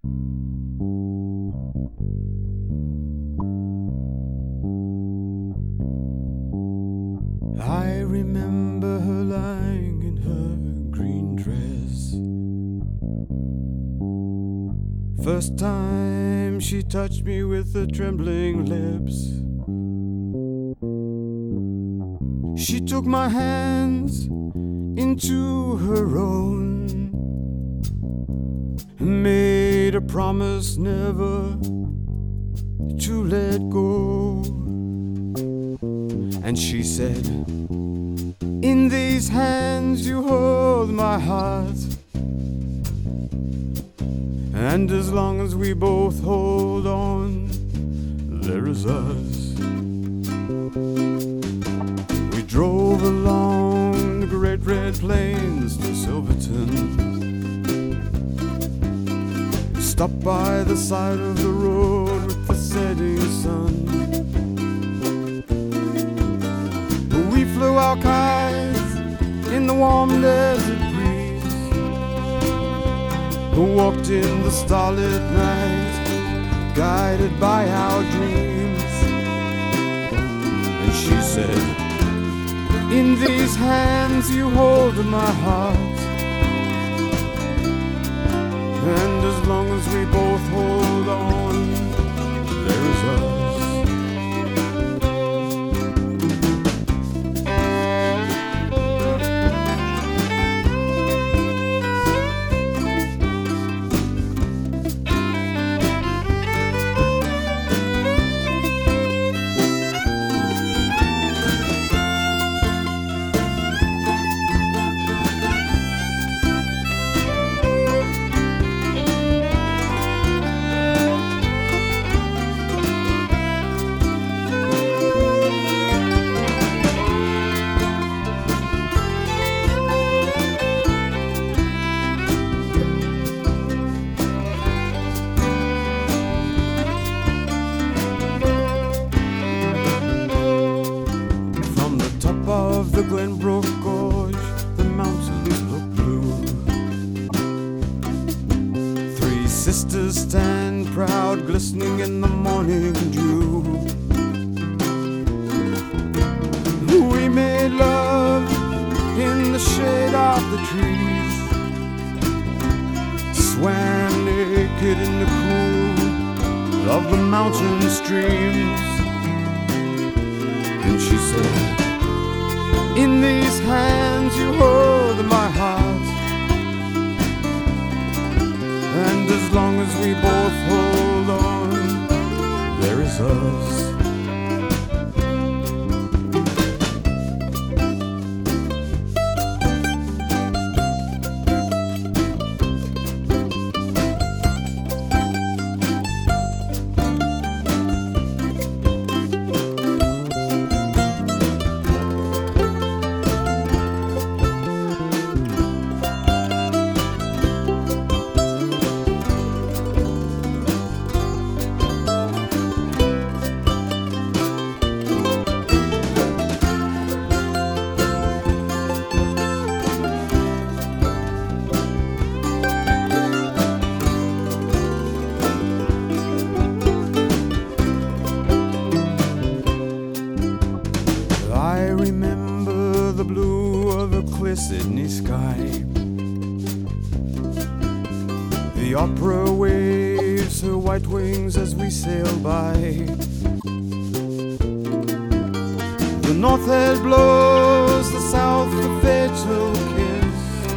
I remember her lying in her green dress. First time she touched me with her trembling lips. She took my hands into her own and made a promise never to let go. And she said, in these hands you hold my heart, and as long as we both hold on, there is us. We drove along the great red plains to Silverton, stopped by the side of the road with the setting sun. We flew our kites in the warm desert breeze, walked in the starlit night, guided by our dreams. And she said, in these hands you hold my heart, and as long as we both hold on, there is us. Of the Glenbrook Gorge, the mountains look blue. Three sisters stand proud, glistening in the morning dew. We made love in the shade of the trees, swam naked in the cool of the mountain streams. And she said, in these hands you hold my heart, and as long as we both hold on, there is us. I remember the blue of a clear Sydney sky, the opera waves her white wings as we sail by. The north head blows the south a fatal kiss,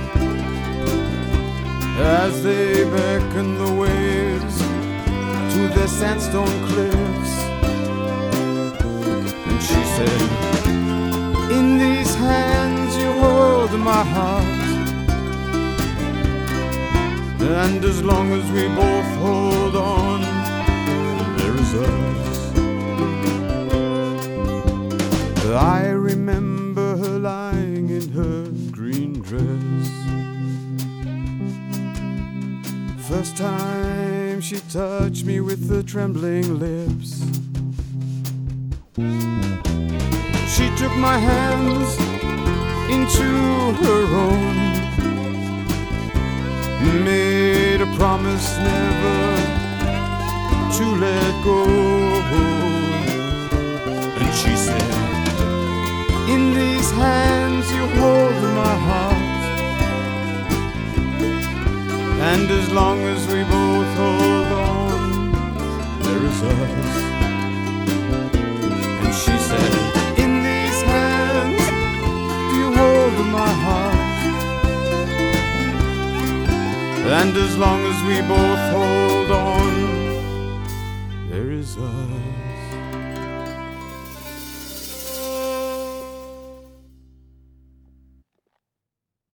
as they beckon the waves to their sandstone cliffs. And she said, in these hands you hold my heart, and as long as we both hold on, there is us. I remember her lying in her green dress. First time she touched me with her trembling lips. She took my hands into her own made a promise never to let go. And she said, in these hands you hold my heart, and as long as we both hold on, there is us. And she said, in these hands you hold my heart, and as long as we both hold on, there is us.